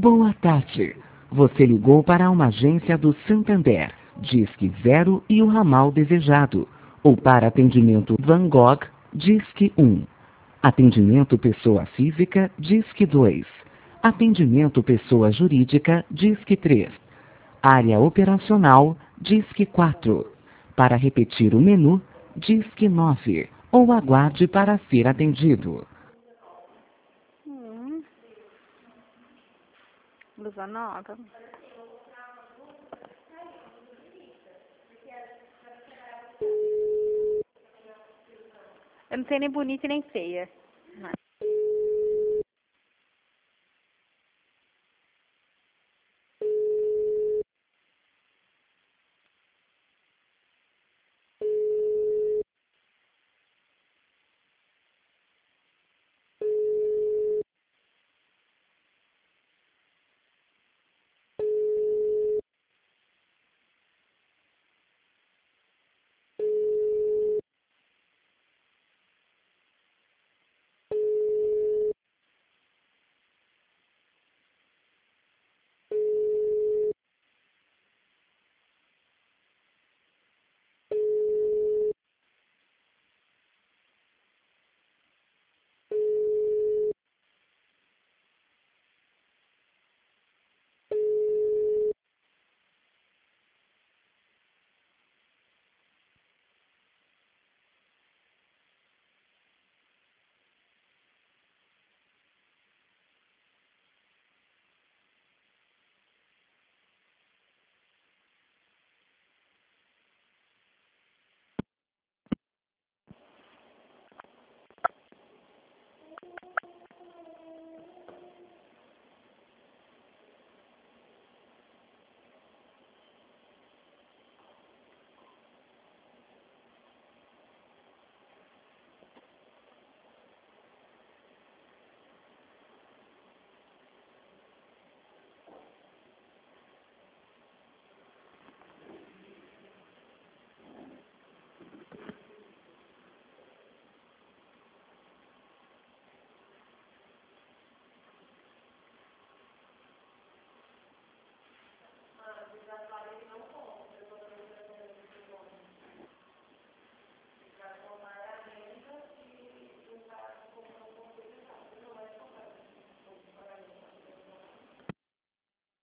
Boa tarde. Você ligou para uma agência do Santander. Disque 0 e o ramal desejado. Ou para atendimento Van Gogh, Disque 1. Atendimento pessoa física, Disque 2. Atendimento pessoa jurídica, Disque 3. Área operacional, Disque 4. Para repetir o menu, Disque 9. Ou aguarde para ser atendido. Blusa nova. Eu não sei nem bonita e nem feia.